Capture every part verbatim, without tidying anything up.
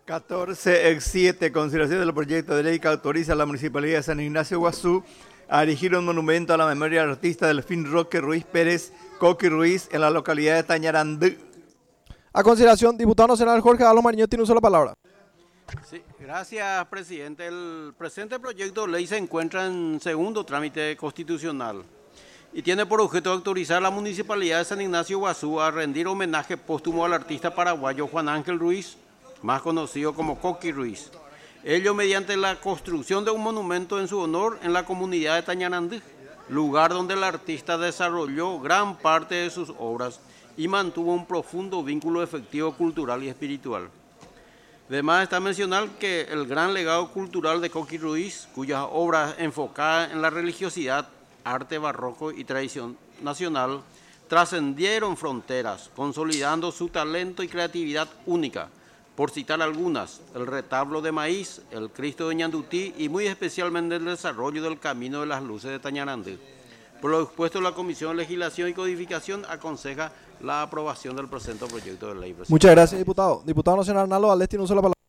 catorce ex siete, consideración del proyecto de ley que autoriza a la Municipalidad de San Ignacio Guazú a erigir un monumento a la memoria del artista Delfín Roque Ruiz Pérez, Coqui Ruiz, en la localidad de Tañarandú. A consideración, diputado nacional Jorge Galo Mariño tiene un solo palabra. Sí, gracias, presidente. El presente proyecto de ley se encuentra en segundo trámite constitucional y tiene por objeto autorizar a la Municipalidad de San Ignacio Guazú a rendir homenaje póstumo al artista paraguayo Juan Ángel Ruiz, más conocido como Coqui Ruiz. Ello mediante la construcción de un monumento en su honor en la comunidad de Tañarandú, lugar donde el artista desarrolló gran parte de sus obras y mantuvo un profundo vínculo afectivo, cultural y espiritual. Además está mencionar que el gran legado cultural de Coqui Ruiz, cuyas obras enfocadas en la religiosidad, arte barroco y tradición nacional, trascendieron fronteras, consolidando su talento y creatividad única. Por citar algunas, el retablo de maíz, el Cristo de Ñandutí y muy especialmente el desarrollo del Camino de las Luces de Tañarandú. Por lo expuesto, la Comisión de Legislación y Codificación aconseja la aprobación del presente proyecto de ley. Presidente. Muchas gracias, diputado. Diputado nacional Arnaldo Valdés tiene un solo palabra.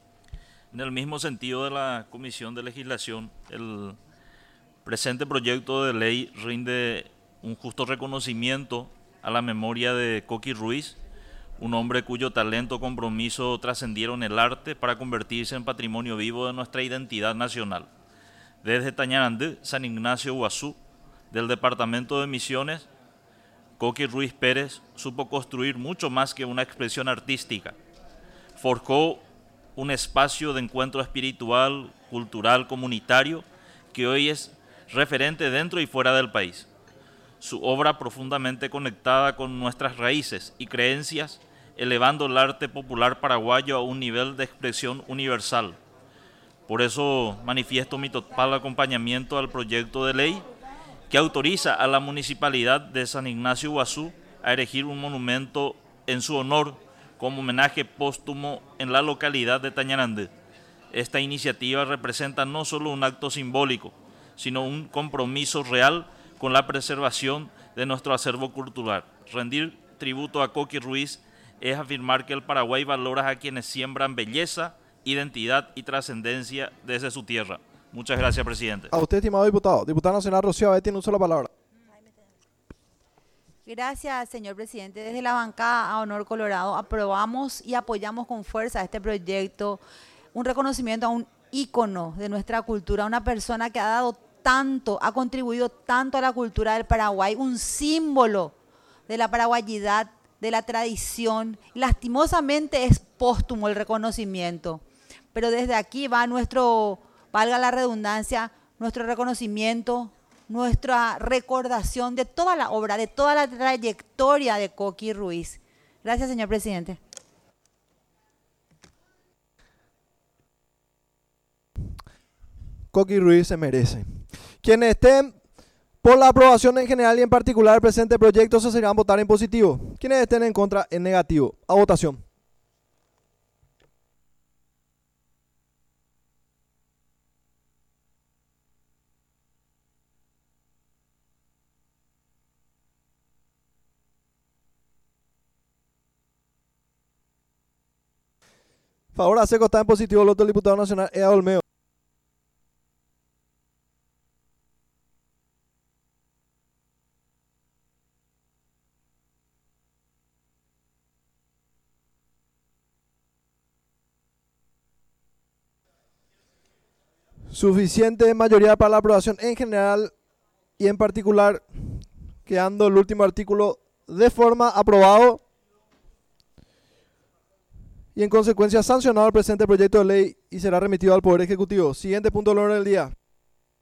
En el mismo sentido de la Comisión de Legislación, el presente proyecto de ley rinde un justo reconocimiento a la memoria de Coqui Ruiz, un hombre cuyo talento y compromiso trascendieron el arte para convertirse en patrimonio vivo de nuestra identidad nacional. Desde Tañarandú, San Ignacio Guazú, del departamento de Misiones, Coqui Ruiz Pérez supo construir mucho más que una expresión artística. Forjó un espacio de encuentro espiritual, cultural, comunitario, que hoy es referente dentro y fuera del país. Su obra profundamente conectada con nuestras raíces y creencias, elevando el arte popular paraguayo a un nivel de expresión universal. Por eso manifiesto mi total acompañamiento al proyecto de ley que autoriza a la Municipalidad de San Ignacio Guazú a erigir un monumento en su honor como homenaje póstumo en la localidad de Tañarandú. Esta iniciativa representa no solo un acto simbólico, sino un compromiso real con la preservación de nuestro acervo cultural. Rendir tributo a Coqui Ruiz es afirmar que el Paraguay valora a quienes siembran belleza, identidad y trascendencia desde su tierra. Muchas gracias, presidente. A usted, estimado diputado. Diputado nacional Rocío Abad tiene una sola palabra. Gracias, señor presidente. Desde la bancada a Honor Colorado aprobamos y apoyamos con fuerza este proyecto, un reconocimiento a un ícono de nuestra cultura, una persona que ha dado tanto, ha contribuido tanto a la cultura del Paraguay, un símbolo de la paraguayidad, de la tradición. Lastimosamente es póstumo el reconocimiento, pero desde aquí va nuestro, valga la redundancia, nuestro reconocimiento, nuestra recordación de toda la obra, de toda la trayectoria de Coqui Ruiz. Gracias, señor presidente. Coqui Ruiz se merece. Quienes estén por la aprobación en general y en particular del presente proyecto se serán votar en positivo. Quienes estén en contra en negativo. A votación. Favor a seco está en positivo el otro diputado nacional Eda Olmeo. Suficiente mayoría para la aprobación en general y en particular, quedando el último artículo de forma aprobado y en consecuencia sancionado el presente proyecto de ley y será remitido al Poder Ejecutivo. Siguiente punto del orden del día.